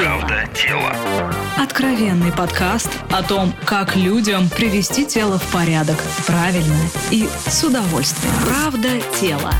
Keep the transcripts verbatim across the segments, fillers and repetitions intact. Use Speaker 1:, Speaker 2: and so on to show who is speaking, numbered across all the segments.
Speaker 1: Правда тело.
Speaker 2: Откровенный подкаст о том, как людям привести тело в порядок правильно и с удовольствием. Правда тело.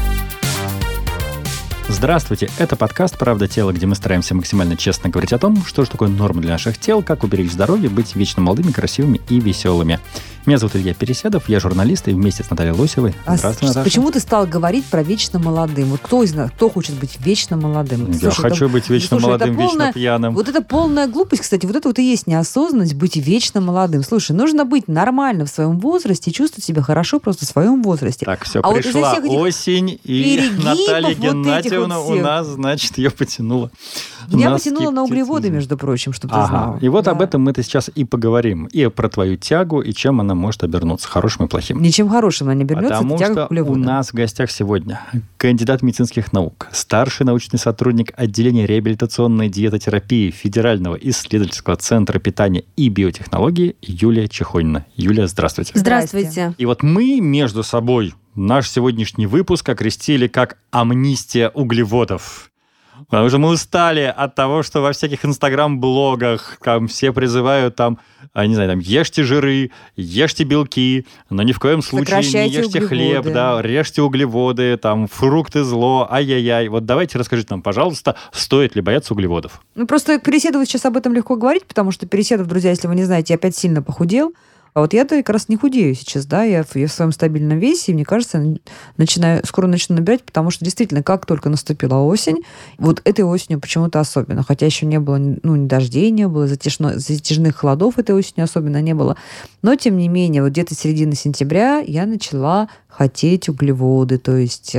Speaker 3: Здравствуйте, это подкаст «Правда тело», где мы стараемся максимально честно говорить о том, что же такое норма для наших тел, как уберечь здоровье, быть вечно молодыми, красивыми и веселыми. Меня зовут Илья Переседов, я журналист, и вместе с Натальей Лосевой.
Speaker 4: Здравствуй, а Наташа. Почему ты стал говорить про вечно молодым? Вот кто из нас, кто хочет быть вечно молодым?
Speaker 3: Я Слушай, хочу это, быть вечно слушай, молодым, полная, вечно пьяным.
Speaker 4: Вот это полная глупость, кстати, вот это вот и есть неосознанность, быть вечно молодым. Слушай, нужно быть нормально в своем возрасте и чувствовать себя хорошо просто в своем возрасте.
Speaker 3: Так, все, а пришла вот осень, и Наталья Геннадьевна вот у нас, значит, ее потянула.
Speaker 4: Меня потянуло на углеводы, между прочим, чтобы ага. ты знал.
Speaker 3: И вот
Speaker 4: да.
Speaker 3: об этом мы-то сейчас и поговорим. И про твою тягу, и чем она может обернуться, хорошим и плохим.
Speaker 4: Ничем хорошим она не обернется,
Speaker 3: Потому
Speaker 4: это тяга
Speaker 3: что
Speaker 4: к углеводам.
Speaker 3: У нас в гостях сегодня кандидат медицинских наук, старший научный сотрудник отделения реабилитационной диетотерапии Федерального исследовательского центра питания и биотехнологии Юлия Чехонина. Юлия, здравствуйте.
Speaker 4: Здравствуйте.
Speaker 3: И вот мы между собой наш сегодняшний выпуск окрестили как «Амнистия углеводов». Потому что мы устали от того, что во всяких инстаграм-блогах там все призывают там, не знаю, там, ешьте жиры, ешьте белки, но ни в коем случае не ешьте углеводы. Хлеб, да, режьте углеводы, там, фрукты зло, ай-яй-яй. Вот давайте расскажите нам, пожалуйста, стоит ли бояться углеводов?
Speaker 4: Ну, просто Переседову сейчас об этом легко говорить, потому что Переседов, друзья, если вы не знаете, опять сильно похудел. А вот я-то как раз не худею сейчас, да, я в, я в своем стабильном весе, и мне кажется, начинаю, скоро начну набирать, потому что действительно, как только наступила осень, вот этой осенью почему-то особенно, хотя еще не было, ну, ни дождей не было, затяжно, затяжных холодов этой осенью особенно не было, но, тем не менее, вот где-то с середины сентября я начала хотеть углеводы, то есть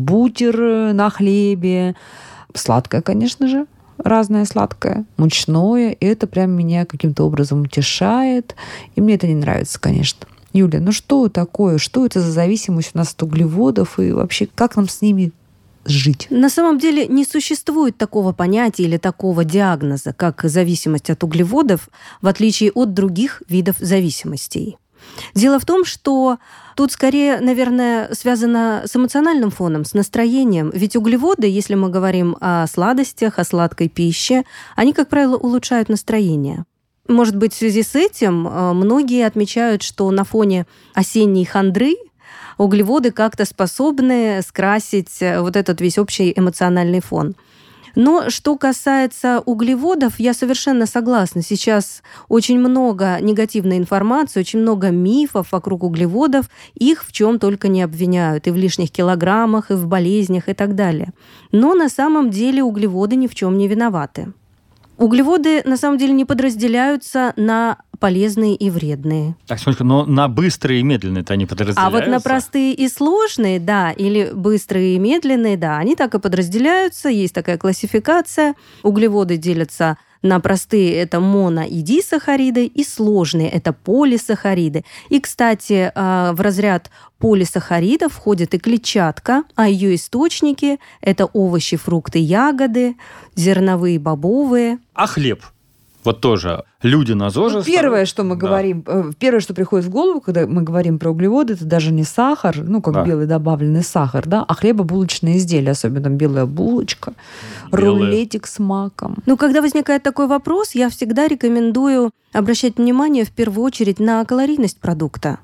Speaker 4: бутер на хлебе, сладкое, конечно же, разное сладкое, мучное, и это прям меня каким-то образом утешает, и мне это не нравится, конечно. Юля, ну что такое? Что это за зависимость у нас от углеводов, и вообще как нам с ними жить?
Speaker 5: На самом деле не существует такого понятия или такого диагноза, как зависимость от углеводов, в отличие от других видов зависимостей. Дело в том, что тут скорее, наверное, связано с эмоциональным фоном, с настроением. Ведь углеводы, если мы говорим о сладостях, о сладкой пище, они, как правило, улучшают настроение. Может быть, в связи с этим многие отмечают, что на фоне осенней хандры углеводы как-то способны скрасить вот этот весь общий эмоциональный фон. Но что касается углеводов, я совершенно согласна. Сейчас очень много негативной информации, очень много мифов вокруг углеводов. Их в чем только не обвиняют. И в лишних килограммах, и в болезнях, и так далее. Но на самом деле углеводы ни в чем не виноваты. Углеводы, на самом деле, не подразделяются на полезные и вредные.
Speaker 3: Так, смотрите, но на быстрые и медленные-то они подразделяются?
Speaker 5: А вот на простые и сложные, да, или быстрые и медленные, да, они так и подразделяются. Есть такая классификация. Углеводы делятся на простые – это моно- и дисахариды, и сложные – это полисахариды. И, кстати, в разряд полисахаридов входит и клетчатка, а ее источники – это овощи, фрукты, ягоды, зерновые, бобовые.
Speaker 3: А хлеб? Вот тоже люди на ЗОЖе...
Speaker 4: Ну, первое, что мы да. говорим, первое, что приходит в голову, когда мы говорим про углеводы, это даже не сахар, ну, как да. белый добавленный сахар, да, а хлебобулочные изделия, особенно там белая булочка, Белые. рулетик с маком.
Speaker 5: Ну, когда возникает такой вопрос, я всегда рекомендую обращать внимание в первую очередь на калорийность продукта,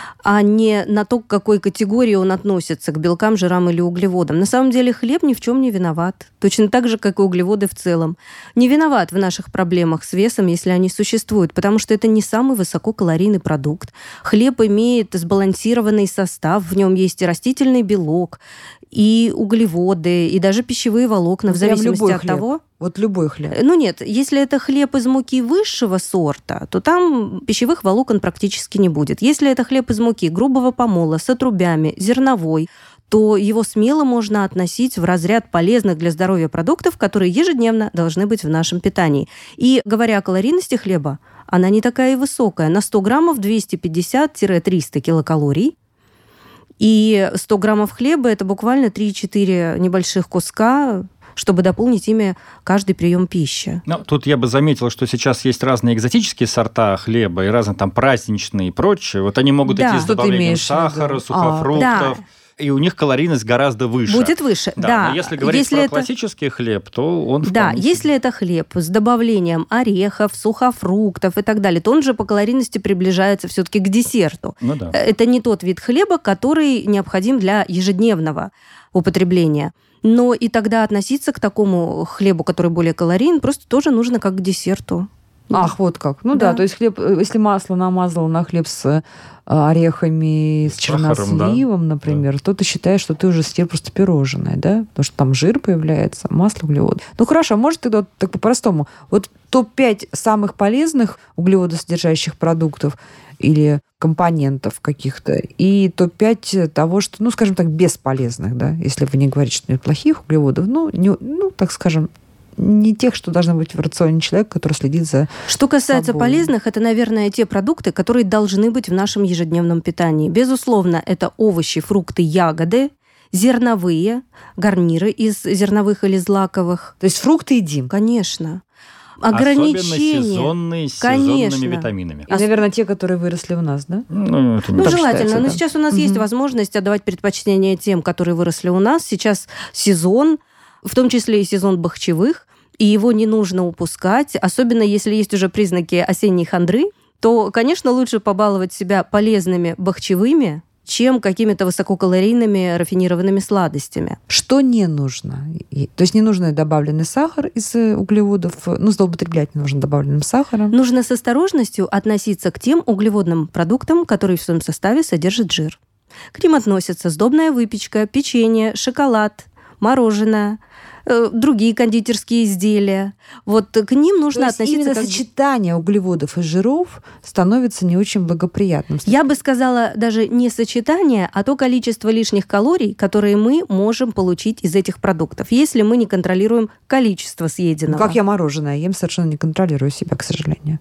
Speaker 5: а не на то, к какой категории он относится, к белкам, жирам или углеводам. На самом деле хлеб ни в чем не виноват. Точно так же, как и углеводы в целом. Не виноват в наших проблемах с весом, если они существуют, потому что это не самый высококалорийный продукт. Хлеб имеет сбалансированный состав, в нем есть и растительный белок, и углеводы, и даже пищевые волокна, ну, в зависимости от
Speaker 4: хлеб.
Speaker 5: того...
Speaker 4: Вот любой хлеб.
Speaker 5: Ну нет, если это хлеб из муки высшего сорта, то там пищевых волокон практически не будет. Если это хлеб из муки грубого помола, с отрубями, зерновой, то его смело можно относить в разряд полезных для здоровья продуктов, которые ежедневно должны быть в нашем питании. И говоря о калорийности хлеба, она не такая и высокая. На сто граммов двести пятьдесят - триста килокалорий. И сто граммов хлеба – это буквально три-четыре небольших куска, чтобы дополнить ими каждый прием пищи.
Speaker 3: Ну, тут я бы заметил, что сейчас есть разные экзотические сорта хлеба и разные там праздничные и прочее. Вот они могут
Speaker 5: да.
Speaker 3: идти с добавлением сахара, сухофруктов.
Speaker 5: А, да.
Speaker 3: и у них калорийность гораздо выше.
Speaker 5: Будет выше, да.
Speaker 3: да. Но если говорить
Speaker 5: если
Speaker 3: про
Speaker 5: это...
Speaker 3: классический хлеб, то он...
Speaker 5: Да,
Speaker 3: вполне...
Speaker 5: если это хлеб с добавлением орехов, сухофруктов и так далее, то он же по калорийности приближается все-таки к десерту.
Speaker 3: Ну, да.
Speaker 5: Это не тот вид хлеба, который необходим для ежедневного употребления. Но и тогда относиться к такому хлебу, который более калорийен, просто тоже нужно как к десерту.
Speaker 4: Ах, вот как. Ну да. да, то есть хлеб, если масло намазал на хлеб с орехами, с, с черносливом, да. например, да. то ты считаешь, что ты уже съел просто пирожное, да? Потому что там жир появляется, масло, углеводы. Ну хорошо, а может тогда так по-простому. Вот топ пять самых полезных углеводосодержащих продуктов или компонентов каких-то, и топ пять того, что, ну, скажем так, бесполезных, да, если вы не говорите, что нет плохих углеводов, ну, не, ну так скажем, не тех, что должны быть в рационе человека, который следит за
Speaker 5: Что касается
Speaker 4: собой.
Speaker 5: полезных, это, наверное, те продукты, которые должны быть в нашем ежедневном питании. Безусловно, это овощи, фрукты, ягоды, зерновые, гарниры из зерновых или злаковых.
Speaker 4: То есть фрукты едим?
Speaker 5: Конечно. Ограничения.
Speaker 3: Особенно сезонные, с
Speaker 5: Конечно.
Speaker 3: сезонными витаминами.
Speaker 4: И, наверное, те, которые выросли у нас, да?
Speaker 3: Ну, это не
Speaker 5: Ну,
Speaker 3: так
Speaker 5: желательно.
Speaker 3: считается,
Speaker 5: Но
Speaker 3: да.
Speaker 5: сейчас у нас
Speaker 4: Угу.
Speaker 5: есть возможность отдавать предпочтение тем, которые выросли у нас. Сейчас сезон, в том числе и сезон бахчевых, и его не нужно упускать. Особенно если есть уже признаки осенней хандры, то, конечно, лучше побаловать себя полезными бахчевыми, чем какими-то высококалорийными рафинированными сладостями.
Speaker 4: Что не нужно? И- То есть не нужно добавленный сахар из э, углеводов, ну, злоупотреблять не нужно добавленным сахаром.
Speaker 5: Нужно с осторожностью относиться к тем углеводным продуктам, которые в своем составе содержат жир. К ним относятся сдобная выпечка, печенье, шоколад, мороженое, э, другие кондитерские изделия. Вот к ним нужно
Speaker 4: То есть
Speaker 5: относиться
Speaker 4: именно
Speaker 5: как...
Speaker 4: сочетание углеводов и жиров становится не очень благоприятным.
Speaker 5: Я бы сказала, даже не сочетание, а то количество лишних калорий, которые мы можем получить из этих продуктов, если мы не контролируем количество
Speaker 4: Ну,
Speaker 5: съеденного.
Speaker 4: как я мороженое ем, совершенно не контролирую себя, к сожалению.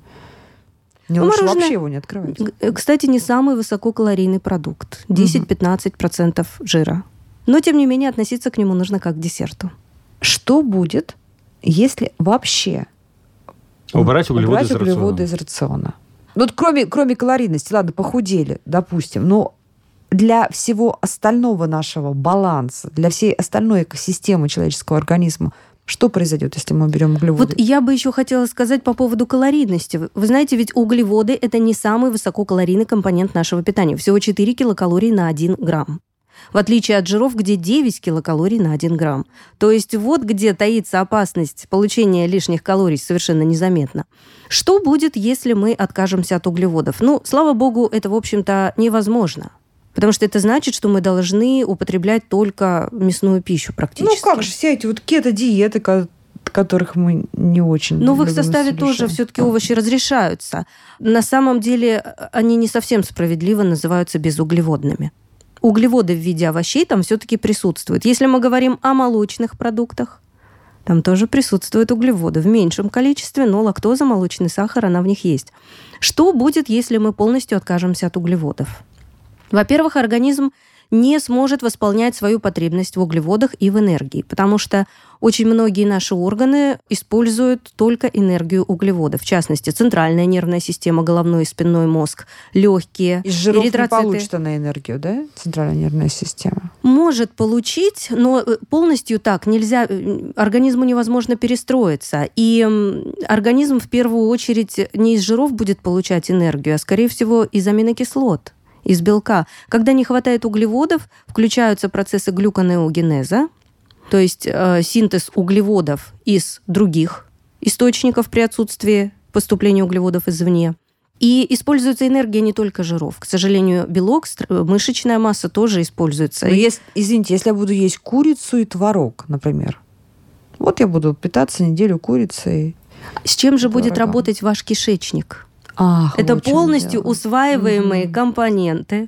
Speaker 4: Мне лучше
Speaker 5: Мороженое-
Speaker 4: вообще его не открывать.
Speaker 5: Г- Кстати, не самый высококалорийный продукт. десять-пятнадцать процентов жира. Но, тем не менее, относиться к нему нужно как к десерту.
Speaker 4: Что будет, если вообще
Speaker 3: Убрать углеводы
Speaker 4: убрать
Speaker 3: из рациона.
Speaker 4: углеводы из рациона? Ну, вот кроме, кроме калорийности, ладно, похудели, допустим, но для всего остального нашего баланса, для всей остальной экосистемы человеческого организма, что произойдет, если мы уберем углеводы?
Speaker 5: Вот я бы еще хотела сказать по поводу калорийности. Вы- Вы знаете, ведь углеводы – это не самый высококалорийный компонент нашего питания. Всего четыре килокалории на один грамм. В отличие от жиров, где девять килокалорий на один грамм. То есть вот где таится опасность получения лишних калорий совершенно незаметно. Что будет, если мы откажемся от углеводов? Ну, слава богу, это, в общем-то, невозможно. Потому что это значит, что мы должны употреблять только мясную пищу практически.
Speaker 4: Ну как же, все эти вот кето-диеты, ко- которых мы не очень
Speaker 5: Но в их
Speaker 4: любим
Speaker 5: составе
Speaker 4: совершать.
Speaker 5: тоже все-таки овощи разрешаются. На самом деле они не совсем справедливо называются безуглеводными. Углеводы в виде овощей там все-таки присутствуют. Если мы говорим о молочных продуктах, там тоже присутствуют углеводы в меньшем количестве, но лактоза, молочный сахар, она в них есть. Что будет, если мы полностью откажемся от углеводов? Во-первых, организм не сможет восполнять свою потребность в углеводах и в энергии, потому что очень многие наши органы используют только энергию углеводов. В частности, центральная нервная система, головной и спинной мозг, легкие,
Speaker 4: Из жиров не
Speaker 5: эритроциты.
Speaker 4: получит она энергию, да? Центральная нервная система.
Speaker 5: Может получить, но полностью так нельзя, организму невозможно перестроиться. И м, организм в первую очередь не из жиров будет получать энергию, а, скорее всего, из аминокислот, из белка. Когда не хватает углеводов, включаются процессы глюконеогенеза, то есть э, синтез углеводов из других источников при отсутствии поступления углеводов извне. И используется энергия не только жиров. К сожалению, белок, стр- мышечная масса тоже используется.
Speaker 4: Но
Speaker 5: И-
Speaker 4: если, извините, если я буду есть курицу и творог, например, вот я буду питаться неделю курицей.
Speaker 5: С чем же будет
Speaker 4: Творогом.
Speaker 5: работать ваш кишечник?
Speaker 4: Ах,
Speaker 5: Это
Speaker 4: вот в чем
Speaker 5: полностью
Speaker 4: дело.
Speaker 5: усваиваемые
Speaker 4: Мгм.
Speaker 5: компоненты.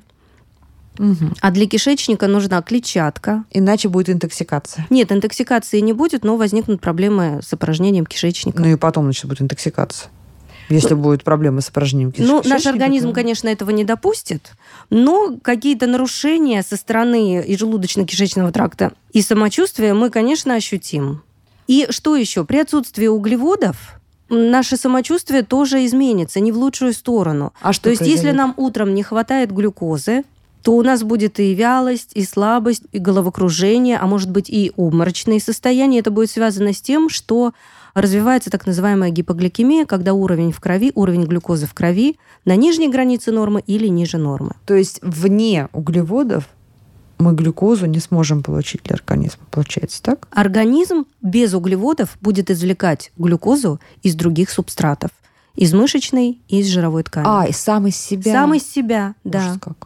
Speaker 4: Мгм.
Speaker 5: А для кишечника нужна клетчатка.
Speaker 4: Иначе будет интоксикация.
Speaker 5: Нет, интоксикации не будет, но возникнут проблемы с опорожнением кишечника.
Speaker 4: Ну и потом, значит, будет интоксикация. Если будут проблемы с опорожнением киш-
Speaker 5: Ну,
Speaker 4: кишечника.
Speaker 5: наш организм,
Speaker 4: то-
Speaker 5: конечно, этого не допустит, но какие-то нарушения со стороны и желудочно-кишечного тракта, и самочувствия мы, конечно, ощутим. И что еще? При отсутствии углеводов наше самочувствие тоже изменится, не в лучшую сторону.
Speaker 4: А что
Speaker 5: То есть, если
Speaker 4: произойдет?
Speaker 5: нам утром не хватает глюкозы, то у нас будет и вялость, и слабость, и головокружение, а может быть и обморочные состояния. Это будет связано с тем, что развивается так называемая гипогликемия, когда уровень в крови, уровень глюкозы в крови на нижней границе нормы или ниже нормы.
Speaker 4: То есть вне углеводов мы глюкозу не сможем получить для организма, получается, так?
Speaker 5: Организм без углеводов будет извлекать глюкозу из других субстратов. Из мышечной и из жировой ткани.
Speaker 4: А, и сам из себя.
Speaker 5: Сам из себя, да.
Speaker 4: Ужас какой.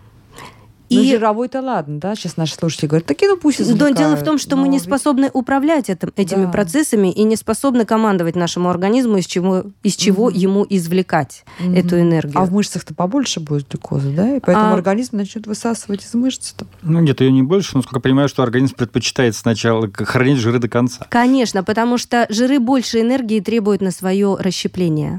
Speaker 4: И... Ну, жировой-то ладно, да? Сейчас наши слушатели говорят, такие, ну пусть извлекают.
Speaker 5: Но дело в том, что мы не
Speaker 4: ведь...
Speaker 5: способны управлять этим, этими
Speaker 4: да.
Speaker 5: процессами и не способны командовать нашему организму, из чего, из чего mm-hmm. ему извлекать mm-hmm. эту энергию.
Speaker 4: А в мышцах-то побольше будет глюкозы, да? И поэтому а... организм начнет высасывать из мышц-то.
Speaker 3: Ну нет, ее не больше, но, сколько я понимаю, что организм предпочитает сначала хранить жиры до конца.
Speaker 5: Конечно, потому что жиры больше энергии требуют на свое расщепление,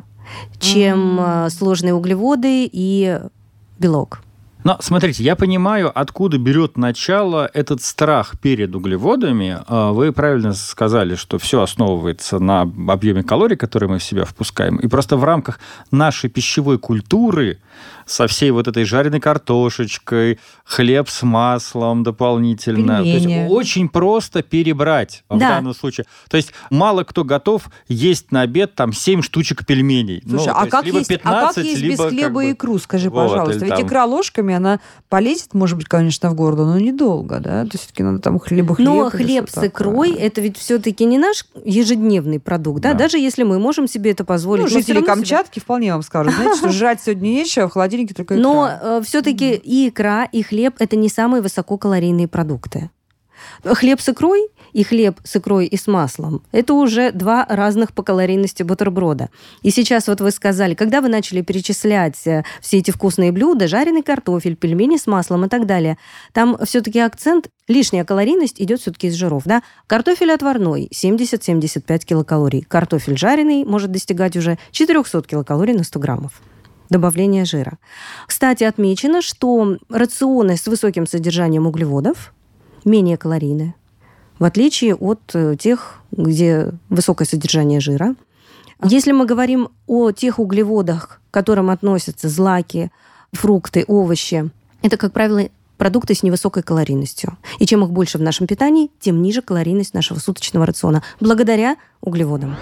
Speaker 5: чем mm-hmm. сложные углеводы и белок.
Speaker 3: Но смотрите, я понимаю, откуда берет начало этот страх перед углеводами. Вы правильно сказали, что все основывается на объеме калорий, которые мы в себя впускаем. И просто в рамках нашей пищевой культуры со всей вот этой жареной картошечкой, хлеб с маслом дополнительно.
Speaker 4: Пельмени.
Speaker 3: То есть очень просто перебрать в
Speaker 5: да.
Speaker 3: данном случае. То есть мало кто готов есть на обед там семь штучек пельменей.
Speaker 4: Слушай,
Speaker 3: ну,
Speaker 4: а, как
Speaker 3: либо
Speaker 4: есть,
Speaker 3: пятнадцать,
Speaker 4: а как есть
Speaker 3: либо
Speaker 4: без хлеба
Speaker 3: как бы...
Speaker 4: и икру, скажи,
Speaker 3: вот,
Speaker 4: пожалуйста. Ведь
Speaker 3: там...
Speaker 4: икра ложками, она полезет, может быть, конечно, в горло, но недолго, да? То есть все-таки надо там хлеба хлеб.
Speaker 5: Но хлеб с икрой – это ведь все-таки не наш ежедневный продукт, да?
Speaker 3: Да.
Speaker 5: Даже если мы можем себе это позволить.
Speaker 4: Ну, жители Камчатки себя... вполне вам скажут, знаете, что жрать сегодня нечего, в холодильнике только икра.
Speaker 5: Но э, все-таки mm-hmm. и икра, и хлеб – это не самые высококалорийные продукты. Хлеб с икрой и хлеб с икрой и с маслом – это уже два разных по калорийности бутерброда. И сейчас вот вы сказали, когда вы начали перечислять все эти вкусные блюда, жареный картофель, пельмени с маслом и так далее, там все-таки акцент, лишняя калорийность идет все-таки из жиров. Да? Картофель отварной – семьдесят - семьдесят пять килокалорий. Картофель жареный может достигать уже четыреста килокалорий на сто граммов. Добавление жира. Кстати, отмечено, что рационы с высоким содержанием углеводов менее калорийные, в отличие от тех, где высокое содержание жира. Если мы говорим о тех углеводах, к которым относятся злаки, фрукты, овощи, это, как правило, продукты с невысокой калорийностью. И чем их больше в нашем питании, тем ниже калорийность нашего суточного рациона, благодаря углеводам.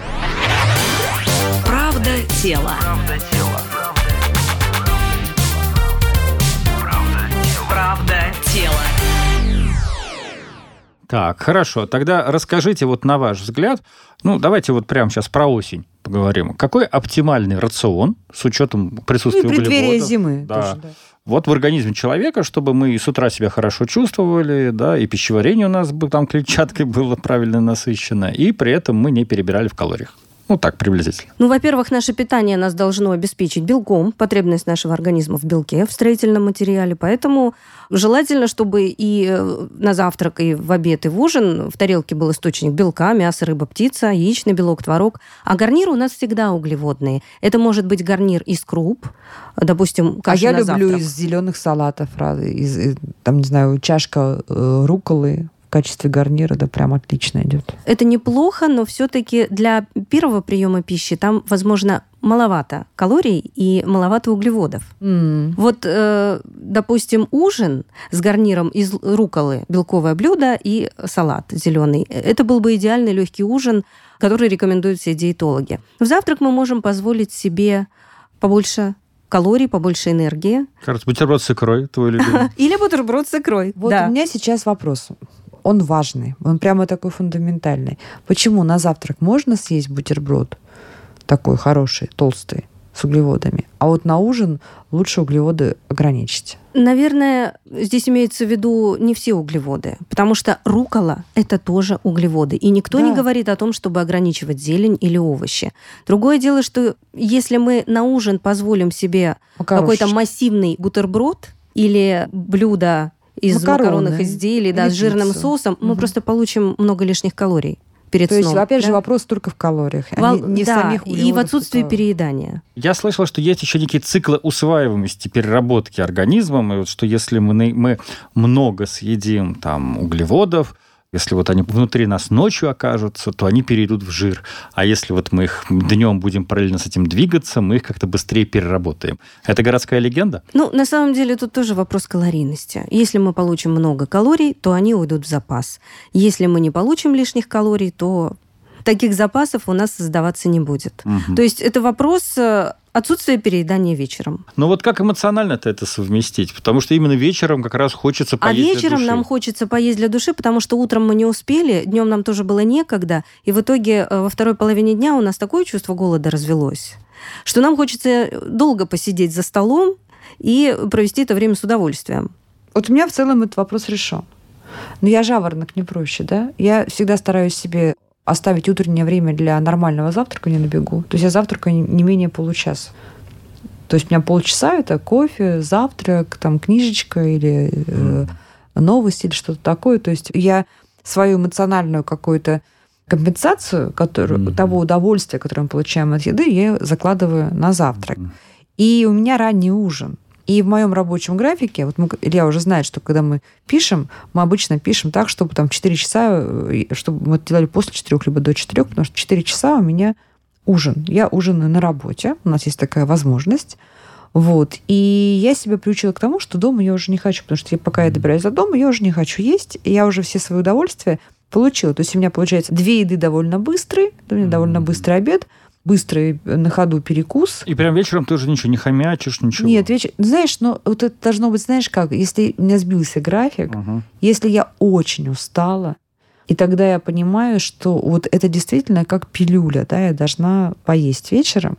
Speaker 2: Правда тела. Правда тела. Правда тела.
Speaker 3: Так, хорошо. Тогда расскажите вот на ваш взгляд, ну, давайте вот прямо сейчас про осень поговорим. Какой оптимальный рацион с учетом присутствия
Speaker 4: ну, и преддверие
Speaker 3: углеводов?
Speaker 4: зимы.
Speaker 3: Да.
Speaker 4: Тоже, да.
Speaker 3: Вот в организме человека, чтобы мы и с утра себя хорошо чувствовали, да, и пищеварение у нас бы там клетчаткой было правильно насыщено, и при этом мы не перебирали в калориях. Ну, так, приблизительно.
Speaker 5: Ну, во-первых, наше питание нас должно обеспечить белком, потребность нашего организма в белке, в строительном материале. Поэтому желательно, чтобы и на завтрак, и в обед, и в ужин в тарелке был источник белка, мясо, рыба, птица, яичный белок, творог. А гарниры у нас всегда углеводные. Это может быть гарнир из круп, допустим, каша
Speaker 4: а я
Speaker 5: на
Speaker 4: люблю
Speaker 5: завтрак.
Speaker 4: из зеленых салатов, из, там, не знаю, чашка э, рукколы. В качестве гарнира, да, прям отлично идет.
Speaker 5: Это неплохо, но все-таки для первого приема пищи там, возможно, маловато калорий и маловато углеводов.
Speaker 4: Mm.
Speaker 5: Вот, э, допустим, ужин с гарниром из рукколы, белковое блюдо и салат зеленый. Это был бы идеальный легкий ужин, который рекомендуют все диетологи. В завтрак мы можем позволить себе побольше калорий, побольше энергии.
Speaker 3: Кажется, бутерброд с икрой, твой любимый.
Speaker 5: Или бутерброд с икрой.
Speaker 4: Вот
Speaker 5: да.
Speaker 4: у меня сейчас вопрос. Он важный, он прямо такой фундаментальный. Почему на завтрак можно съесть бутерброд такой хороший, толстый, с углеводами, а вот на ужин лучше углеводы ограничить?
Speaker 5: Наверное, здесь имеется в виду не все углеводы, потому что руккола – это тоже углеводы. И никто да. не говорит о том, чтобы ограничивать зелень или овощи. Другое дело, что если мы на ужин позволим себе Макарошечки. какой-то массивный бутерброд или блюдо из
Speaker 4: Макароны,
Speaker 5: макаронных изделий, да, с жирным соусом, угу. мы просто получим много лишних калорий перед
Speaker 4: То
Speaker 5: сном.
Speaker 4: есть, опять
Speaker 5: да?
Speaker 4: же, вопрос только в калориях,
Speaker 5: Вол...
Speaker 4: а не, не
Speaker 5: да,
Speaker 4: самих углеводов.
Speaker 5: И в отсутствии переедания.
Speaker 3: Я слышал, что есть еще некие циклы усваиваемости, переработки организмом, и вот что если мы, мы много съедим там углеводов, Если вот они внутри нас ночью окажутся, то они перейдут в жир. А если вот мы их днем будем параллельно с этим двигаться, мы их как-то быстрее переработаем. Это городская легенда?
Speaker 5: Ну, на самом деле, тут тоже вопрос калорийности. Если мы получим много калорий, то они уйдут в запас. Если мы не получим лишних калорий, то таких запасов у нас создаваться не будет. Угу. То есть это вопрос отсутствия переедания вечером.
Speaker 3: Но вот как эмоционально-то это совместить? Потому что именно вечером как раз хочется поесть для души.
Speaker 5: А вечером нам хочется поесть для души, потому что утром мы не успели, днем нам тоже было некогда, и в итоге во второй половине дня у нас такое чувство голода развелось, что нам хочется долго посидеть за столом и провести это время с удовольствием.
Speaker 4: Вот у меня в целом этот вопрос решен. Но я жаворонок, не проще, да? Я всегда стараюсь себе оставить утреннее время для нормального завтрака на бегу. То есть я завтракаю не менее получаса. То есть у меня полчаса – это кофе, завтрак, там, книжечка или э, новости или что-то такое. То есть я свою эмоциональную какую-то компенсацию которую, mm-hmm. того удовольствия, которое мы получаем от еды, я закладываю на завтрак. Mm-hmm. И у меня ранний ужин. И в моем рабочем графике, вот мы, Илья уже знает, что когда мы пишем, мы обычно пишем так, чтобы там в четыре часа, чтобы мы это делали после четырех, либо до четырех, потому что четыре часа у меня ужин. Я ужинаю на работе, у нас есть такая возможность. Вот. И я себя приучила к тому, что дома я уже не хочу, потому что я, пока я добираюсь до дома, я уже не хочу есть, и я уже все свои удовольствия получила. То есть у меня получается две еды довольно быстрые, у меня довольно быстрый обед, быстрый на ходу перекус.
Speaker 3: И прям вечером ты уже ничего не хомячишь, ничего?
Speaker 4: Нет, вечер... Знаешь, ну, вот это должно быть, знаешь как, если у меня сбился график, угу. если я очень устала, и тогда я понимаю, что вот это действительно как пилюля, да, я должна поесть вечером,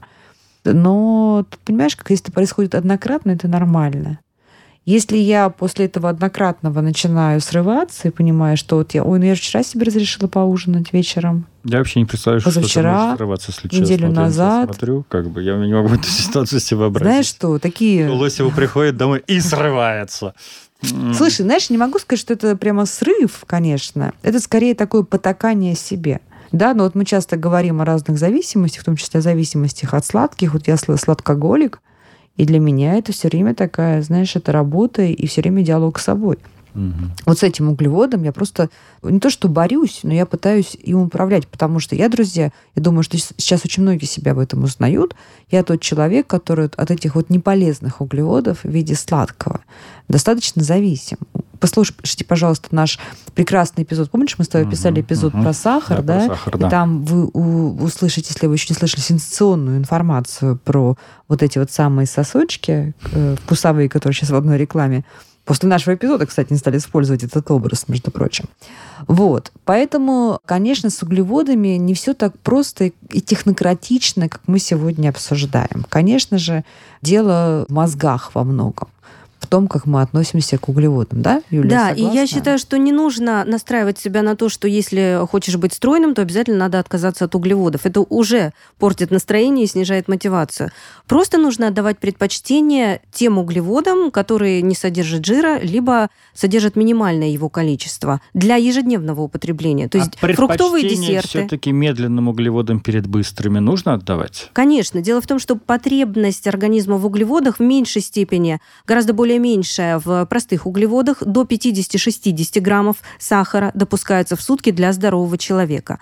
Speaker 4: но ты понимаешь, как если это происходит однократно, это нормально. Если я после этого однократного начинаю срываться и понимаю, что вот я, ой, ну я же вчера себе разрешила поужинать вечером.
Speaker 3: Я вообще не представляю, что это может срываться, если честно.
Speaker 4: Неделю
Speaker 3: вот
Speaker 4: назад.
Speaker 3: Я смотрю, как бы, я не могу эту ситуацию себе вообразить.
Speaker 4: Знаешь что, такие...
Speaker 3: Лосева приходит домой и срывается.
Speaker 4: Слушай, знаешь, не могу сказать, что это прямо срыв, конечно. Это скорее такое потакание себе. Да, но вот мы часто говорим о разных зависимостях, в том числе о зависимостях от сладких. Вот я сладкоголик, и для меня это все время такая, знаешь, это работа и все время диалог с собой. Угу. Вот с этим углеводом я просто не то что борюсь, но я пытаюсь им управлять, потому что я, друзья, я думаю, что сейчас очень многие себя об этом узнают. Я тот человек, который от этих вот неполезных углеводов в виде сладкого достаточно зависим. Послушайте, пожалуйста, наш прекрасный эпизод. Помнишь, мы с тобой писали эпизод uh-huh. про сахар, да?
Speaker 3: да? Про сахар, да.
Speaker 4: И там вы услышите, если вы еще не слышали, сенсационную информацию про вот эти вот самые сосочки вкусовые, которые сейчас в одной рекламе. После нашего эпизода, кстати, не стали использовать этот образ, между прочим. Вот. Поэтому, конечно, с углеводами не все так просто и технократично, как мы сегодня обсуждаем. Конечно же, дело в мозгах во многом. В том, как мы относимся к углеводам, да, Юлия?
Speaker 5: Да,
Speaker 4: согласна?
Speaker 5: И я считаю, что не нужно настраивать себя на то, что если хочешь быть стройным, то обязательно надо отказаться от углеводов. Это уже портит настроение и снижает мотивацию. Просто нужно отдавать предпочтение тем углеводам, которые не содержат жира, либо содержат минимальное его количество для ежедневного употребления. То есть
Speaker 3: а
Speaker 5: фруктовые десерты.
Speaker 3: Все-таки медленным углеводам перед быстрыми нужно отдавать?
Speaker 5: Конечно. Дело в том, что потребность организма в углеводах в меньшей степени, гораздо более меньшая в простых углеводах, до пятьдесят-шестьдесят граммов сахара допускается в сутки для здорового человека.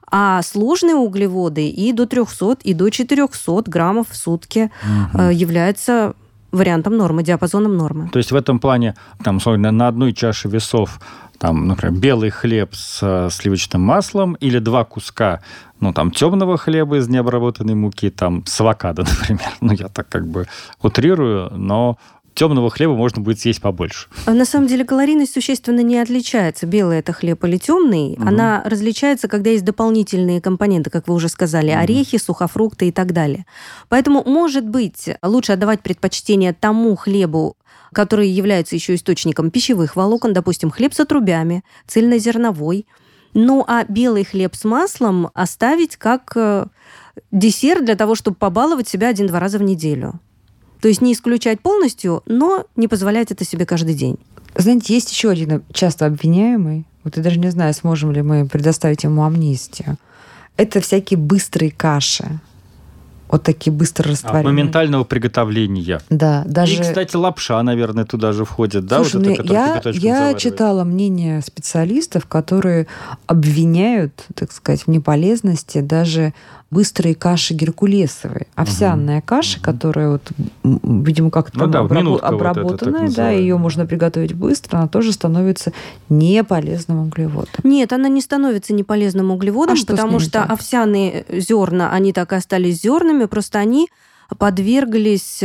Speaker 5: А сложные углеводы и до трехсот, и до четырехсот граммов в сутки угу. являются вариантом нормы, диапазоном нормы.
Speaker 3: То есть в этом плане там, на одной чаше весов там, например, белый хлеб с сливочным маслом или два куска ну, там, темного хлеба из необработанной муки, там, с авокадо, например. Ну, я так как бы утрирую, но темного хлеба можно будет съесть побольше.
Speaker 5: На самом деле калорийность существенно не отличается. Белый это хлеб или темный. Угу. Она различается, когда есть дополнительные компоненты, как вы уже сказали, угу. орехи, сухофрукты и так далее. Поэтому, может быть, лучше отдавать предпочтение тому хлебу, который является еще источником пищевых волокон, допустим, хлеб с отрубями, цельнозерновой. Ну, а белый хлеб с маслом оставить как десерт для того, чтобы побаловать себя один-два раза в неделю. То есть не исключать полностью, но не позволять это себе каждый день.
Speaker 4: Знаете, есть еще один часто обвиняемый, вот я даже не знаю, сможем ли мы предоставить ему амнистию. Это всякие быстрые каши. Вот такие быстро растворимые.
Speaker 3: А, моментального приготовления.
Speaker 4: Да, даже...
Speaker 3: И, кстати, лапша, наверное, туда же входит, да?
Speaker 4: Слушай,
Speaker 3: вот
Speaker 4: ну,
Speaker 3: это, которую
Speaker 4: я,
Speaker 3: кипяточком
Speaker 4: я
Speaker 3: заваривают?
Speaker 4: читала мнение специалистов, которые обвиняют, так сказать, в неполезности даже быстрые каши геркулесовые. Овсяная угу. каша, которая, вот, видимо, как-то
Speaker 3: ну, да,
Speaker 4: обработ...
Speaker 3: вот
Speaker 4: обработанная,
Speaker 3: вот это,
Speaker 4: да, ее можно приготовить быстро, она тоже становится неполезным углеводом.
Speaker 5: Нет, она не становится неполезным углеводом,
Speaker 4: а
Speaker 5: потому что так? овсяные зерна, они так и остались зернами, просто они подверглись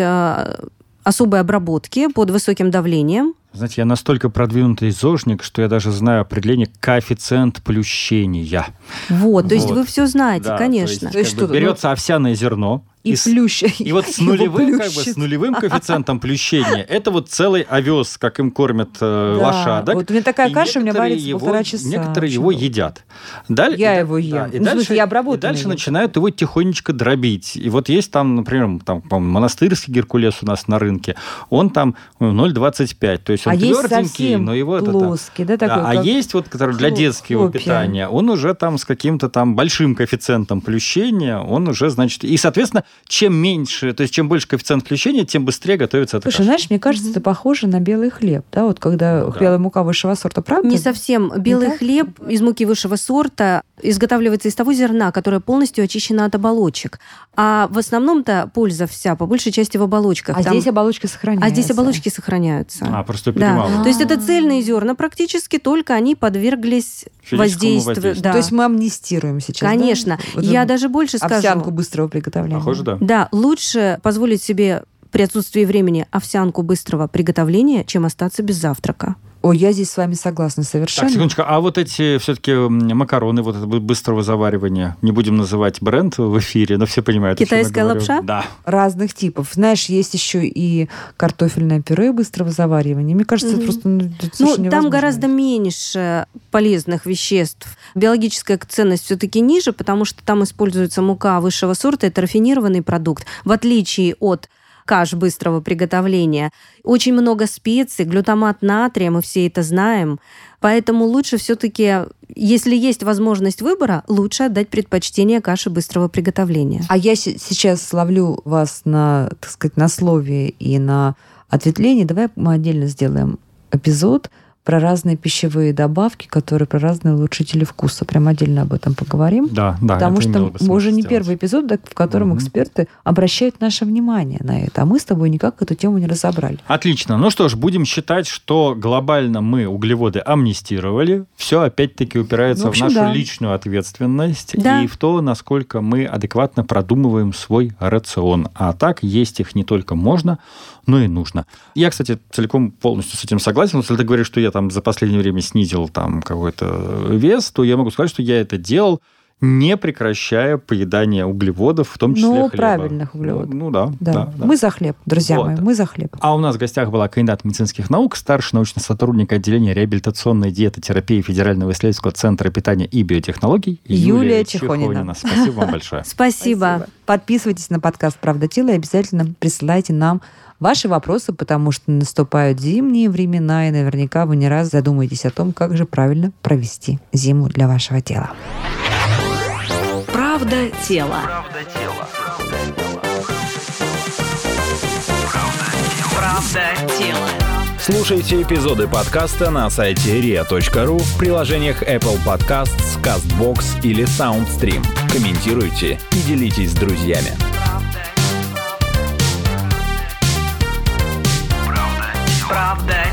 Speaker 5: особой обработке под высоким давлением.
Speaker 3: Знаете, я настолько продвинутый зожник, что я даже знаю определение коэффициент плющения.
Speaker 5: Вот, то есть
Speaker 3: вот.
Speaker 5: вы все знаете, да,
Speaker 3: То
Speaker 5: конечно.
Speaker 3: есть,
Speaker 4: то есть
Speaker 3: как бы,
Speaker 4: что,
Speaker 3: берется овсяное зерно,
Speaker 4: и, и плющ.
Speaker 3: И вот с нулевым, как бы, с нулевым коэффициентом плющения это вот целый овес, как им кормят э,
Speaker 4: да.
Speaker 3: лошадок.
Speaker 4: Вот у меня такая
Speaker 3: и
Speaker 4: каша у меня варится
Speaker 3: его,
Speaker 4: полтора часа.
Speaker 3: Некоторые его едят. Далее,
Speaker 4: я
Speaker 3: и,
Speaker 4: его ем.
Speaker 3: Да, и,
Speaker 4: ну,
Speaker 3: дальше,
Speaker 4: смысле, я
Speaker 3: и дальше
Speaker 4: ем.
Speaker 3: начинают его тихонечко дробить. И вот есть там, например, там, монастырский геркулес у нас на рынке, он там ноль двадцать пять. То есть он
Speaker 4: а
Speaker 3: тверденький, но его...
Speaker 4: плоский, да, такой,
Speaker 3: да, а есть вот, который для детского
Speaker 4: хлопья.
Speaker 3: питания, он уже там с каким-то там большим коэффициентом плющения, он уже, значит... И, соответственно, чем меньше, то есть чем больше коэффициент плющения, тем быстрее готовится эта
Speaker 4: Слушай,
Speaker 3: каша.
Speaker 4: знаешь, мне кажется, это похоже на белый хлеб, да, вот когда
Speaker 3: да.
Speaker 4: белая мука высшего сорта, правда?
Speaker 5: Не совсем. Белый
Speaker 4: Не
Speaker 5: хлеб из муки высшего сорта изготавливается из того зерна, которое полностью очищено от оболочек. А в основном-то польза вся, по большей части, в оболочках.
Speaker 4: А
Speaker 5: Там...
Speaker 4: здесь оболочки сохраняются.
Speaker 5: А здесь оболочки сохраняются.
Speaker 3: А, проступили
Speaker 5: да.
Speaker 3: мало.
Speaker 5: То есть это цельные зерна практически, только они подверглись воздействию.
Speaker 3: воздействию.
Speaker 5: Да.
Speaker 4: То есть мы амнистируем сейчас,
Speaker 5: Конечно.
Speaker 4: Да? Вот
Speaker 5: Я даже больше скажу.
Speaker 4: Овсянку быстрого приготовления.
Speaker 3: Похоже, да.
Speaker 5: Да, лучше позволить себе при отсутствии времени овсянку быстрого приготовления, чем остаться без завтрака.
Speaker 4: Ой, я здесь с вами согласна совершенно.
Speaker 3: Так, секундочку, а вот эти все-таки макароны вот это быстрого заваривания, не будем называть бренд в эфире, но все понимают,
Speaker 5: китайская лапша?
Speaker 3: Да.
Speaker 4: Разных типов. Знаешь, есть еще и картофельное пюре быстрого заваривания. Мне кажется, mm-hmm. это просто ну, это
Speaker 5: ну, там гораздо меньше полезных веществ. Биологическая ценность все-таки ниже, потому что там используется мука высшего сорта, это рафинированный продукт, в отличие от каш быстрого приготовления. Очень много специй, глютамат натрия, мы все это знаем. Поэтому лучше все-таки, если есть возможность выбора, лучше отдать предпочтение каше быстрого приготовления.
Speaker 4: А я с- сейчас ловлю вас на, так сказать, на слове и на ответвлении. Давай мы отдельно сделаем эпизод про разные пищевые добавки, которые про разные улучшители вкуса. Прям отдельно об этом поговорим.
Speaker 3: Да, да.
Speaker 4: Потому что мы уже не
Speaker 3: сделать.
Speaker 4: первый эпизод, в котором угу. эксперты обращают наше внимание на это. А мы с тобой никак эту тему не разобрали.
Speaker 3: Отлично. Ну что ж, будем считать, что глобально мы углеводы амнистировали. Все опять-таки упирается ну, в, общем, в нашу да. личную ответственность
Speaker 5: да.
Speaker 3: и в то, насколько мы адекватно продумываем свой рацион. А так есть их не только можно, но и нужно. Я, кстати, целиком полностью с этим согласен. Если ты говоришь, что я там за последнее время снизил там какой-то вес, то я могу сказать, что я это делал, не прекращая поедание углеводов, в том числе
Speaker 4: ну,
Speaker 3: хлеба.
Speaker 4: правильных углеводов.
Speaker 3: Ну, ну да,
Speaker 4: да.
Speaker 3: да, да.
Speaker 4: Мы за хлеб, друзья вот. мои, мы за хлеб.
Speaker 3: А у нас в гостях была кандидат медицинских наук, старший научный сотрудник отделения реабилитационной диетотерапии Федерального исследовательского центра питания и биотехнологий
Speaker 4: Юлия,
Speaker 3: Юлия
Speaker 4: Чехонина.
Speaker 3: Чехонина. Спасибо вам большое.
Speaker 5: Спасибо.
Speaker 4: Подписывайтесь на подкаст «Правда тела» и обязательно присылайте нам ваши вопросы, потому что наступают зимние времена, и наверняка вы не раз задумаетесь о том, как же правильно провести зиму для вашего тела.
Speaker 2: Правда тела. Правда тела.
Speaker 1: Слушайте эпизоды подкаста на сайте риа точка ру, в приложениях Apple Podcasts, CastBox или SoundStream. Комментируйте и делитесь с друзьями.
Speaker 2: Правда